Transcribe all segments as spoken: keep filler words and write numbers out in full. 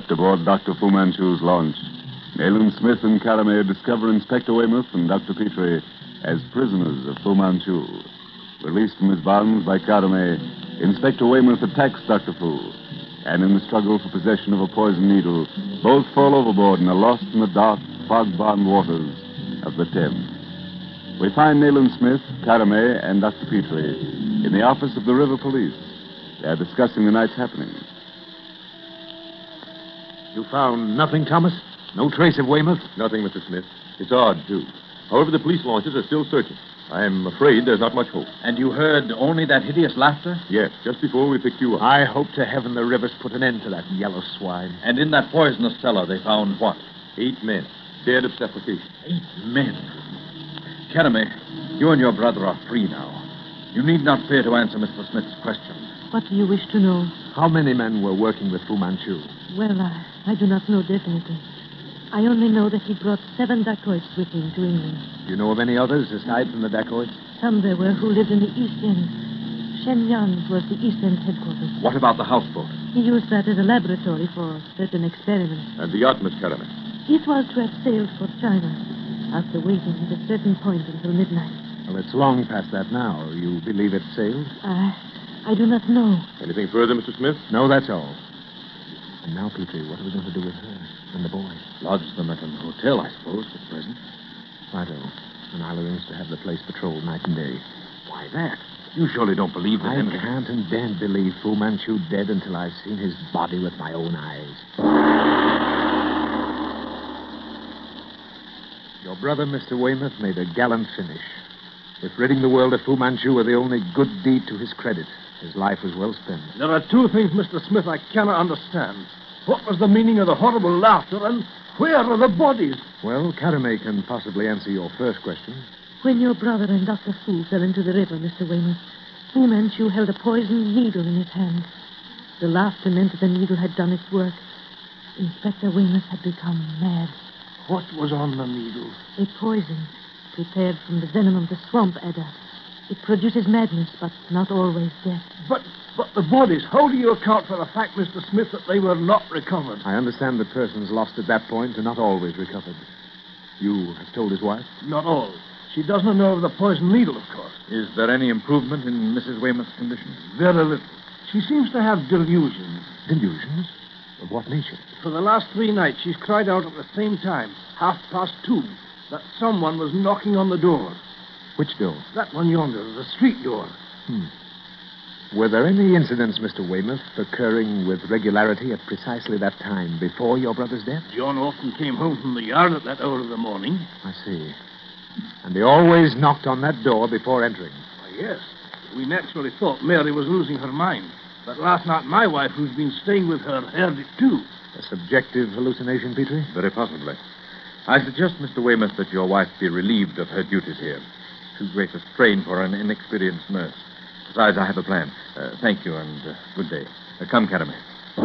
aircraft aboard Doctor Fu Manchu's launch. Nayland Smith and Caramay discover Inspector Weymouth and Doctor Petrie as prisoners of Fu Manchu. Released from his bonds by Caramay, Inspector Weymouth attacks Doctor Fu. And in the struggle for possession of a poison needle, both fall overboard and are lost in the dark, fog-bound waters of the Thames. We find Nayland Smith, Caramay, and Doctor Petrie in the office of the River Police. They are discussing the night's happenings. You found nothing, Thomas? No trace of Weymouth? Nothing, Mister Smith. It's odd, too. However, the police launches are still searching. I'm afraid there's not much hope. And you heard only that hideous laughter? Yes, just before we picked you up. I hope to heaven the river's put an end to that yellow swine. And in that poisonous cellar, they found what? Eight men, dead of suffocation. Eight men? Caramay, you and your brother are free now. You need not fear to answer Mister Smith's question. What do you wish to know? How many men were working with Fu Manchu? Well, I, I do not know definitely. I only know that he brought seven dacoits with him to England. Do you know of any others aside from the dacoits? Some there were who lived in the East End. Shenyang was the East End headquarters. What about the houseboat? He used that as a laboratory for certain experiments. And the yacht, Miss Caramay? It was to have sailed for China after waiting at a certain point until midnight. Well, it's long past that now. You believe it sailed? I, I do not know. Anything further, Mister Smith? No, that's all. And now, Petrie, what are we going to do with her and the boy? Lodge them at an hotel, I suppose, for the present. Righto. And I'll arrange to have the place patrolled night and day. Why that? You surely don't believe that I anything... can't and daren't believe Fu Manchu dead until I've seen his body with my own eyes. Your brother, Mister Weymouth, made a gallant finish. If ridding the world of Fu Manchu were the only good deed to his credit, his life was well spent. There are two things, Mister Smith, I cannot understand. What was the meaning of the horrible laughter, and where are the bodies? Well, Caramay can possibly answer your first question. When your brother and Doctor Fu fell into the river, Mister Weymouth, Fu Manchu held a poisoned needle in his hand. The laughter meant that the needle had done its work. Inspector Weymouth had become mad. What was on the needle? A poison prepared from the venom of the swamp adder. It produces madness, but not always death. But but the bodies, how do you account for the fact, Mister Smith, that they were not recovered? I understand that persons lost at that point are not always recovered. You have told his wife? Not all. She doesn't know of the poisoned needle, of course. Is there any improvement in Missus Weymouth's condition? Very little. She seems to have delusions. Delusions? Of what nature? For the last three nights, she's cried out at the same time, half past two, that someone was knocking on the door. Which door? That one yonder, the street door. Hmm. Were there any incidents, Mister Weymouth, occurring with regularity at precisely that time before your brother's death? John often came home from the yard at that hour of the morning. I see. And they always knocked on that door before entering? Why, yes. We naturally thought Mary was losing her mind. But last night, my wife, who's been staying with her, heard it too. A subjective hallucination, Petrie? Very possibly. I suggest, Mister Weymouth, that your wife be relieved of her duties here. Too great a strain for an inexperienced nurse. Besides, I have a plan. Uh, thank you, and uh, good day. Uh, come, Caramay.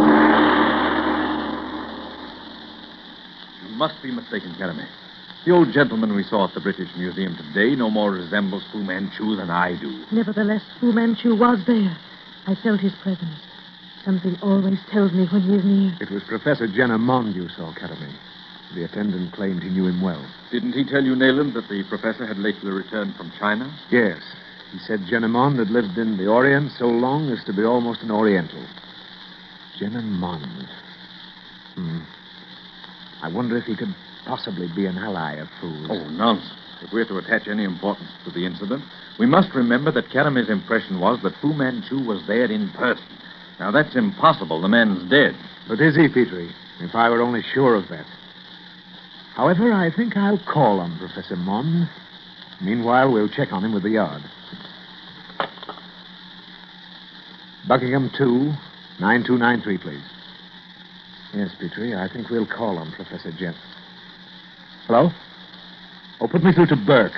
You must be mistaken, Caramay. The old gentleman we saw at the British Museum today no more resembles Fu Manchu than I do. Nevertheless, Fu Manchu was there. I felt his presence. Something always tells me when he is near. It was Professor Jenner Mond you saw, Caramay. The attendant claimed he knew him well. Didn't he tell you, Nayland, that the professor had lately returned from China? Yes. He said Jenner Mond had lived in the Orient so long as to be almost an Oriental. Jenner Mond. Hmm. I wonder if he could possibly be an ally of Fu's. Oh, nonsense. If we're to attach any importance to the incident, we must remember that Caramay's impression was that Fu Manchu was there in person. Now, that's impossible. The man's dead. But is he, Petrie? If I were only sure of that. However, I think I'll call on Professor Mond. Meanwhile, we'll check on him with the yard. Buckingham two, nine two nine three, please. Yes, Petrie, I think we'll call on Professor Jenner. Hello? Oh, put me through to Burke.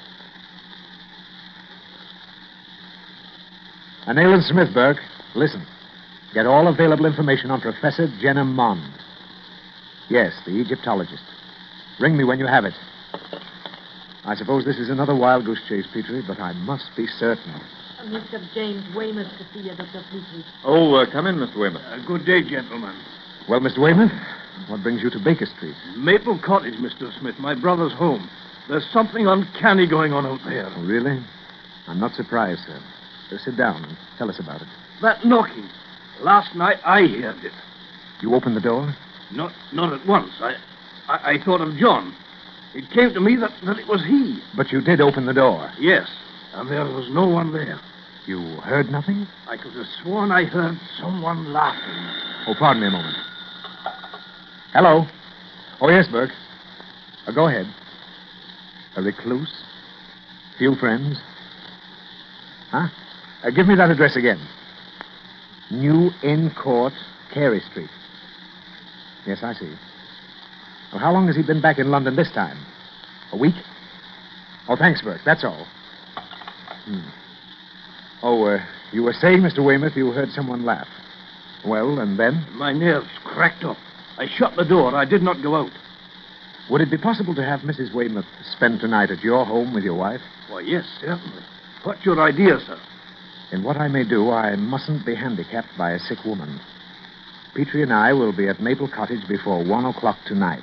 And Nayland Smith, Burke. Listen. Get all available information on Professor Jenner Mond. Yes, the Egyptologist. Ring me when you have it. I suppose this is another wild goose chase, Petrie, but I must be certain. Uh, Mister James Weymouth to see you, Doctor Petrie. Oh, uh, come in, Mister Weymouth. Uh, good day, gentlemen. Well, Mister Weymouth, what brings you to Baker Street? Maple Cottage, Mister Smith, my brother's home. There's something uncanny going on out there. Oh, really? I'm not surprised, sir. So sit down and tell us about it. That knocking. Last night I heard it. You opened the door? Not not at once. I, I, I thought of John. It came to me that, that it was he. But you did open the door. Yes, and there was no one there. You heard nothing? I could have sworn I heard someone laughing. Oh, pardon me a moment. Hello? Oh, yes, Burke. Uh, go ahead. A recluse? Few friends? Huh? Uh, give me that address again. New Inn Court, Carey Street. Yes, I see. Well, how long has he been back in London this time? A week? Oh, thanks, Burke. That's all. Hmm. Oh, uh, you were saying, Mister Weymouth, you heard someone laugh. Well, and then? My nerves cracked up. I shut the door. I did not go out. Would it be possible to have Missus Weymouth spend tonight at your home with your wife? Why, yes, certainly. What's your idea, sir? In what I may do, I mustn't be handicapped by a sick woman. Petrie and I will be at Maple Cottage before one o'clock tonight.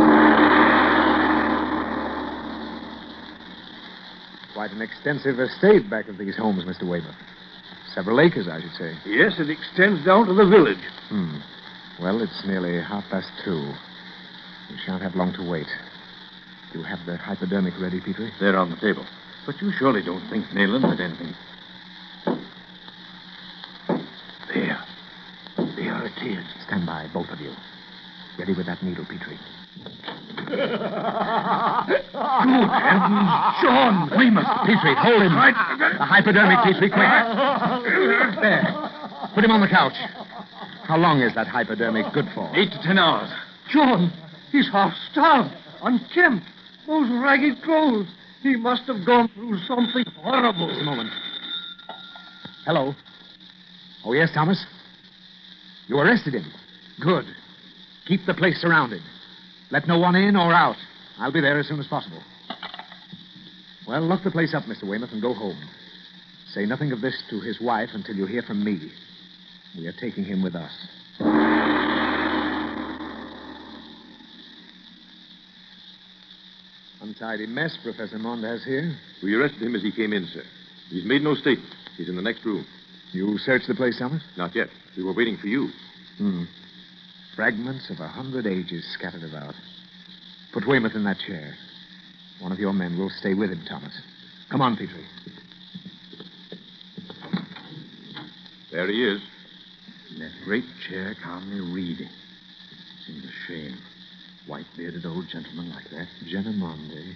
Quite an extensive estate back of these homes, Mister Weymouth. Several acres, I should say. Yes, it extends down to the village. Hmm. Well, it's nearly half past two. We shan't have long to wait. Do you have the hypodermic ready, Petrie? They're on the table. But you surely don't think Nayland had anything. There. There it is. Stand by, both of you. Ready with that needle, Petrie. Good heavens, John! Weymouth, Petrie, hold him. Right. The hypodermic, Petrie, quick. There. Put him on the couch. How long is that hypodermic good for? Eight to ten hours. John, he's half starved, unkempt. Those ragged clothes. He must have gone through something horrible. Just a moment. Hello. Oh, yes, Thomas? You arrested him. Good. Keep the place surrounded. Let no one in or out. I'll be there as soon as possible. Well, lock the place up, Mister Weymouth, and go home. Say nothing of this to his wife until you hear from me. We are taking him with us. Untidy mess Professor Mond has here. We arrested him as he came in, sir. He's made no statement. He's in the next room. You searched the place, Thomas? Not yet. We were waiting for you. Hmm. Fragments of a hundred ages scattered about. Put Weymouth in that chair. One of your men will stay with him, Thomas. Come on, Petrie. There he is. In that great chair, calmly reading. Seems a shame. White-bearded old gentleman like that. Genemonde.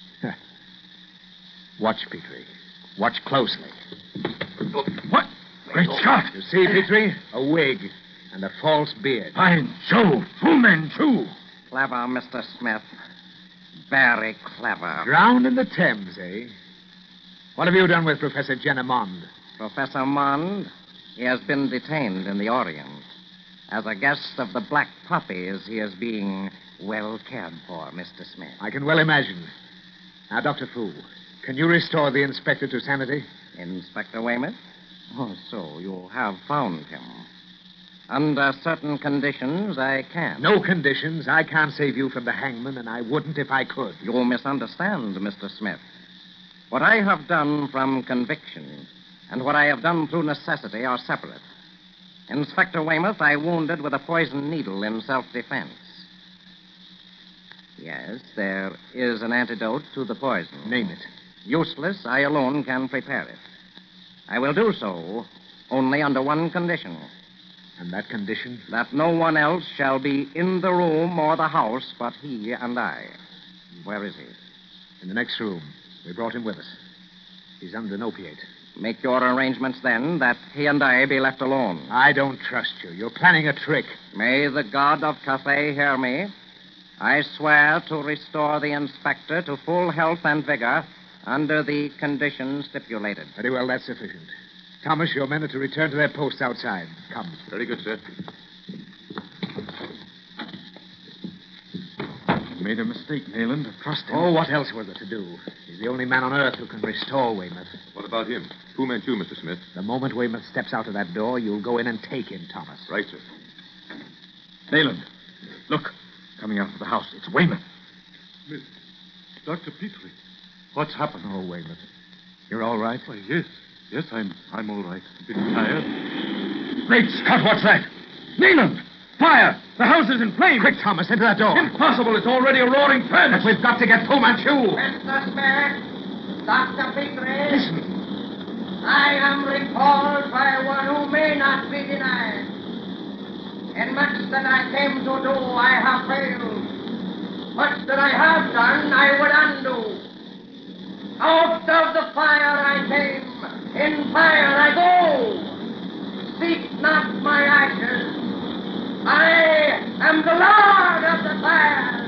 Watch, Petrie. Watch closely. Oh, what? Great Scott! You see, Petrie? A wig and a false beard. By Jove! Fu Manchu! Clever, Mister Smith. Very clever. Drowned in the Thames, eh? What have you done with Professor Genemond? Professor Mond, he has been detained in the Orient. As a guest of the Black Poppies, he is being well cared for, Mister Smith. I can well imagine. Now, Doctor Fu, can you restore the inspector to sanity? Inspector Weymouth? Oh, so you have found him. Under certain conditions, I can. No conditions. I can't save you from the hangman, and I wouldn't if I could. You misunderstand, Mister Smith. What I have done from conviction and what I have done through necessity are separate. Inspector Weymouth, I wounded with a poisoned needle in self-defense. Yes, there is an antidote to the poison. Name it. Useless, I alone can prepare it. I will do so only under one condition. And that condition? That no one else shall be in the room or the house but he and I. Where is he? In the next room. We brought him with us. He's under an opiate. Make your arrangements, then, that he and I be left alone. I don't trust you. You're planning a trick. May the god of Cathay hear me. I swear to restore the inspector to full health and vigor under the conditions stipulated. Very well, that's sufficient. Thomas, your men are to return to their posts outside. Come. Very good, sir. You made a mistake, Nayland. Trust him. Oh, what else was there to do? He's the only man on earth who can restore Weymouth. What about him? Fu Manchu, Mister Smith. The moment Weymouth steps out of that door, you'll go in and take him, Thomas. Right, sir. Nayland, look. Coming out of the house. It's Weymouth. Miss, Doctor Petrie, what's happened? Oh, Weymouth. You're all right? Why, yes. Yes, I'm I'm all right. A bit tired. Great Scott, what's that? Nayland! Fire! The house is in flames! Quick, Thomas, into that door. Impossible! It's already a roaring furnace! We've got to get Fu Manchu. Mister Smith, Doctor Petrie. Listen. I am recalled by one who may not be denied. In much that I came to do, I have failed. Much that I have done, I would undo. Out of the fire I came, in fire I go. Seek not my ashes. I am the Lord of the fire.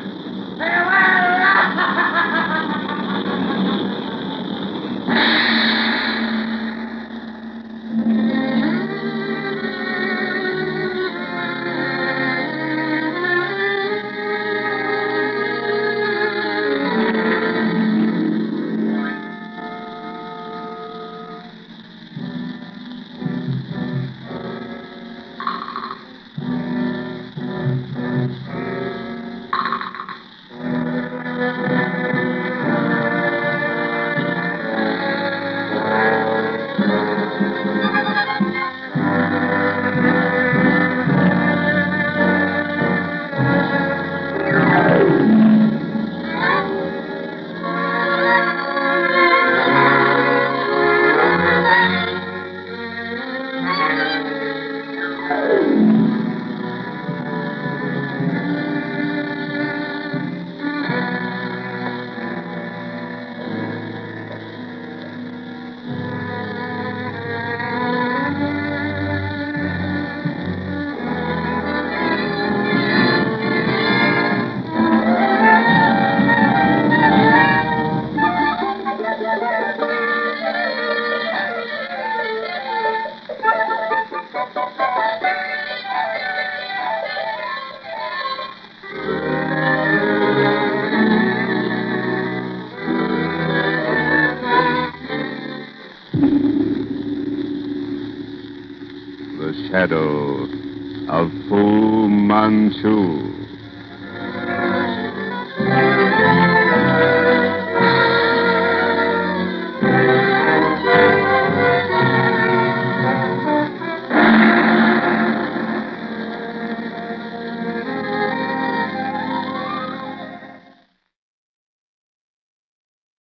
The shadow of Fu Manchu.